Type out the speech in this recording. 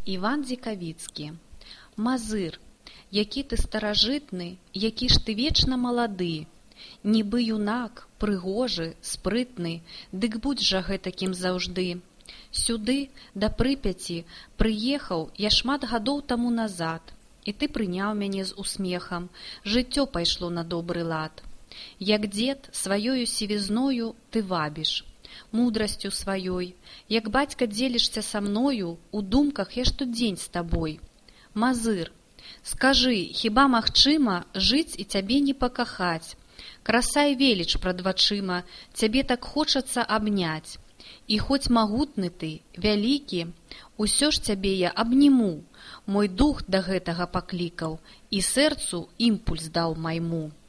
Іван Дзікавіцкі. Мазыр, які ты старажытны, які ж ты вечна малады, нібы юнак, прыгожы, спрытны, дык будзь жа гэтакім заўжды. Сюды, да Прыпяці, прыехаў я шмат гадоў таму назад, і ты прыняў мяне з усмехам, жыццё пайшло на добры лад. Як дзед сваёю сівізною ты вабіш, мудрасцю сваёй, як бацька дзелішся са мною, у думках я штодзень з табой. Мазыр, скажы, хіба магчыма жыць і цябе не пакахаць? Краса і веліч прад вачыма, цябе так хочацца абняць. І хоць магутны ты, вялікі, усё ж цябе я абніму, мой дух да гэтага паклікаў, і сэрцу імпульс даў майму.